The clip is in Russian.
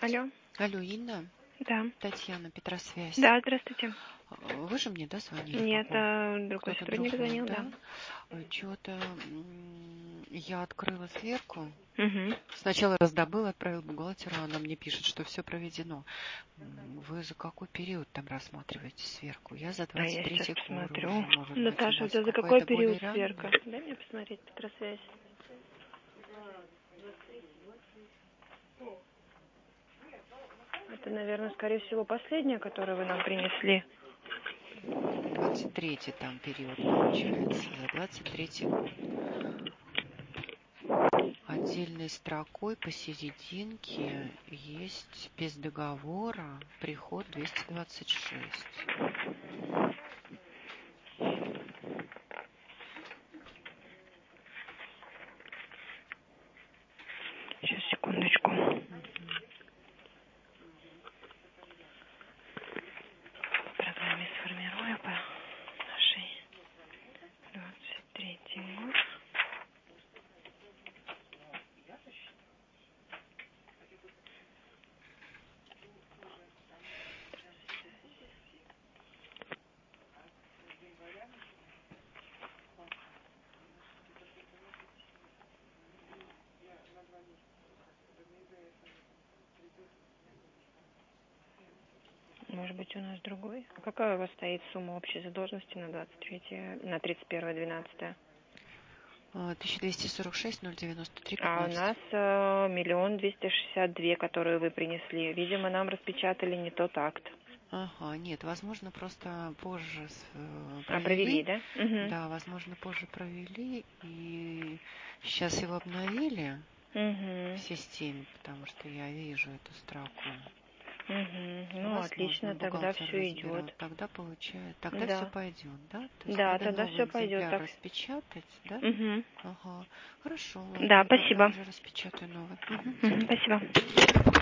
Алло. Алло, Инна, Да. Татьяна, Петросвязь. Да, здравствуйте. Вы же мне, да, звонили? Нет, другой Кто-то сотрудник другой, звонил, да? да. Чего-то я открыла сверку. Угу. Сначала раздобыла, отправила бухгалтеру, она мне пишет, что все проведено. Вы за какой период там рассматриваете сверку? Я за А я сейчас 23-й год посмотрю. уже, может быть, Наташа, у у вас тебя за какой какой-то период более ранний? сверка? Дай мне посмотреть Петросвязь. Это, наверное, скорее всего, последняя, которую вы нам принесли. 23-й там период получается, за 23-й год. Отдельной строкой посерединке есть без договора приход 226. Сейчас, секундочку. В программе сформирую по нашей 23-й год. Может быть, у нас другой? А какая у вас стоит сумма общей задолженности на 31-12? 1246-093-15. А у нас 1 262 000, которые вы принесли. Видимо, нам распечатали не тот акт. Ага, нет, возможно, просто позже Провели, провели. да? Угу. Да, возможно, позже провели. И сейчас его обновили в системе, потому что я вижу эту строку. Ну, Возможно, отлично, тогда бухгалтер все идет. разберет. Тогда получает. Тогда все Да. пойдет, да? То есть Да, надо тогда новый все пойдет экземпляр так. распечатать, да? Угу. Ага. Хорошо, ладно, Да, я тогда спасибо. уже распечатаю новый. Спасибо.